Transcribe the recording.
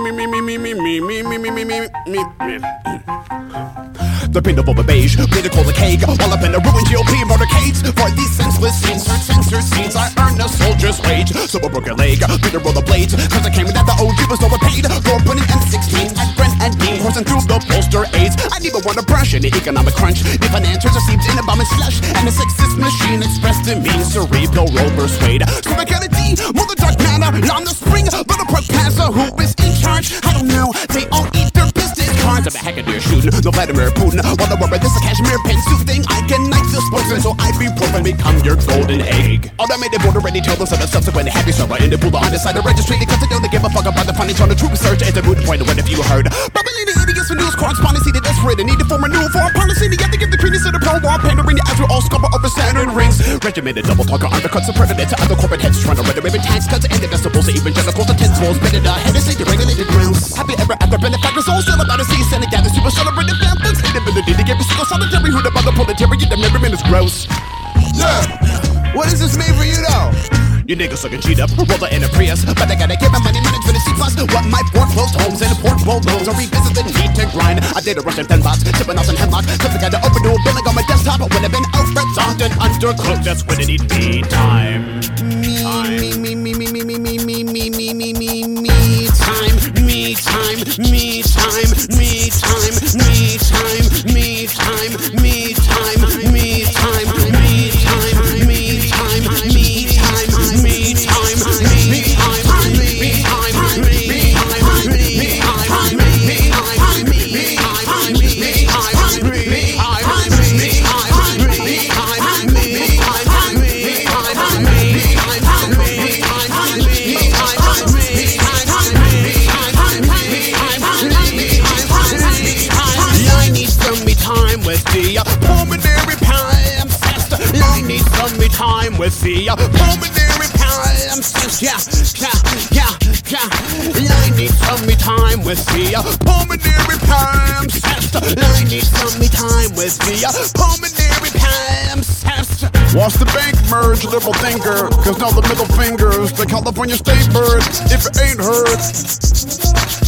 The paint of a beige, made to call the cake. All up in the ruined GOP motorcades. For these senseless scenes, censor scenes, I earned a soldier's wage. So I broke a leg, beat the roller blades. Cause I came in that the OG was overpaid. Roll putting M16 at Brent and Dean, coursing through the poster aids. I never want to brush any economic crunch. The financiers received in a bomb and slush. And the sexist machine expressed in me, cerebral roll persuade. So I got a D, mother dark matter, on the spring. But a professor who is in charge, I don't know, they all eat their business cards. I'm a hackadeer shooting, no Vladimir Putin. While the rubber, this a cashmere pen suit thing. I can knife the spokesman, so ibuprofen become your golden egg. Automated border ready, tell us of the subsequent happy server. In the pool on the side of registry, because they don't give a fuck about the punish on the true research. It's a moot point, what have you heard? Probably the idiots for news correspondency that desperate. Need to form a new foreign policy. They have to give the credence to the pro-war pandering as we're all scupper over Saturn rings. Regimented double talker undercuts the president to other corporate heads trying to renovate tax cuts and the decibels to evangelicals to tens walls. Better the head is the regulated grounds. Happy ever after benefactors all still about to see Senate gather super celebrated families. Inability to give a single solitary who about the proletariat. The measurement is gross. Yeah, what is this made for you though? You niggas looking cheat up, roller in a Prius. But I gotta give my money management a C+. What my foreclosed homes and portable loans. I revisit the need to grind. I did a rush of 10 bots, tipping off and hemlock. Cause I got to open new billing on my desktop. When I've been overzonked and undercooked, that's when I need me time. Me time, me time, me time, me time, me time, me time, me time, me time, me time, me time, me time, me pulmonary palimpsest. I need some me time with the pulmonary palimpsest. I need some me time with the pulmonary palimpsest. I need some me time with the pulmonary palimpsest. Watch the bank merge, liberal thinker. Cause now the middle fingers, the California state bird. If it ain't heard.